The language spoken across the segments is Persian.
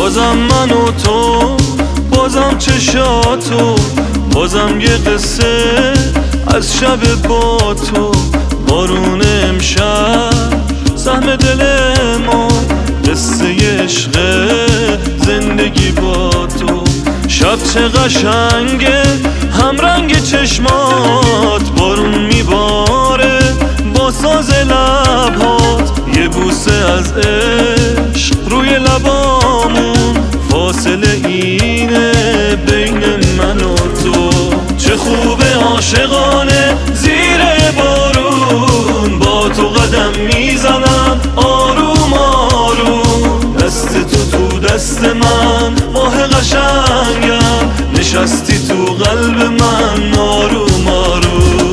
بازم من و تو، بازم چشاتو، بازم یه قصه از شب با تو. بارون امشب سهم دل ما، قصه عشق زندگی با تو. شب چه قشنگه همرنگ چشمات، بارون میباره با ساز لبهات. یه بوسه از عشق روی لبامون، فاصله اینه بین من و تو. چه خوبه عاشقانه زیر بارون، با تو قدم میزنم آروم آروم. دست تو دست من، ماه قشنگم، نشستی تو قلب من آروم آروم.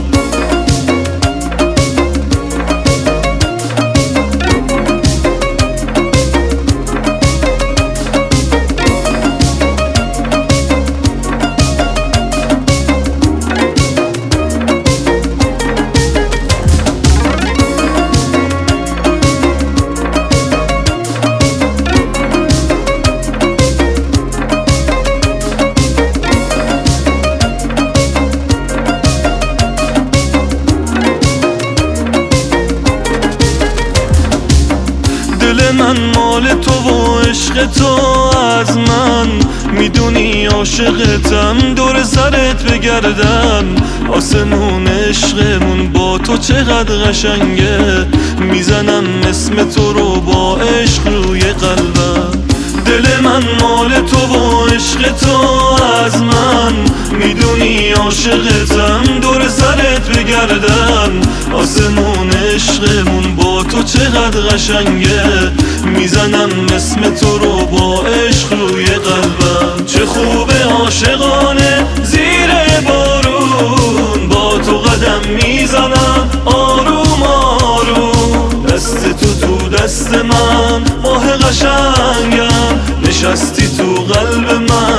دل من مال تو و عشق تو از من، میدونی عاشقتم، دور سرت بگردم. آسمون عشقمون با تو چقدر قشنگه، میزنم اسم تو رو با عشق روی قلبم. دل من مال تو و عشق تو از من، میدونی عاشقتم، دور سرت بگردم. آسمون عشقمون با تو چقدر قشنگه، میزنم اسم تو رو با عشق روی قلبم. چه خوبه عاشقانه زیر بارون، با تو قدم میزنم آروم آروم. دست تو دست من، ماه قشنگم، نشستی تو قلب من